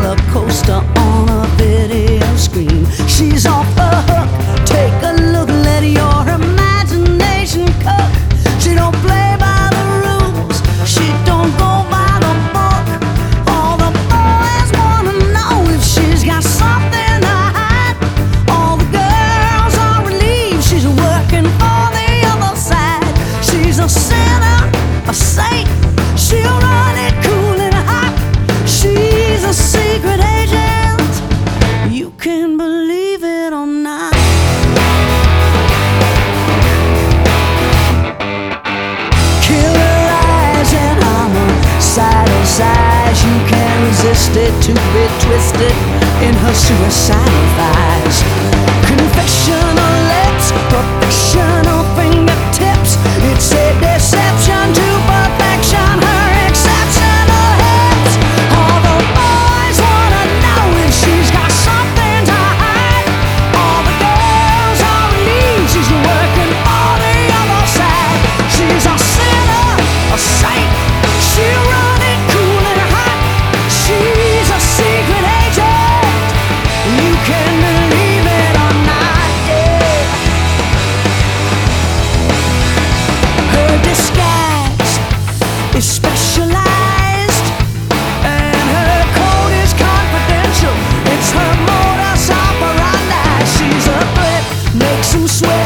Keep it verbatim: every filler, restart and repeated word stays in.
roller coaster on a video screen. She's off the hook. Take a look, let your imagination cook. She don't play by the rules. She don't go by the book. All the boys wanna know if she's got something to hide. All the girls are relieved she's working for the other side. She's a sinner, a saint. She'll run it cool and hot. She's a secret agent. You can believe it or not. Killer eyes and armor, side on side. You can't resist it, to be twisted in her suicidal thighs. Confessional lips, professional fingertips. It's a deception to perfection. Her exceptional hips. All the boys wanna know if she's got something to hide. All the girls are relieved she's working for the other side. She's a sinner, a saint. She'll run it cool and hot. She's a secret agent. You can believe it or not, yeah. Her disguise is specialized, and her code is confidential. It's her modus operandi. She's a threat, makes 'em sweat.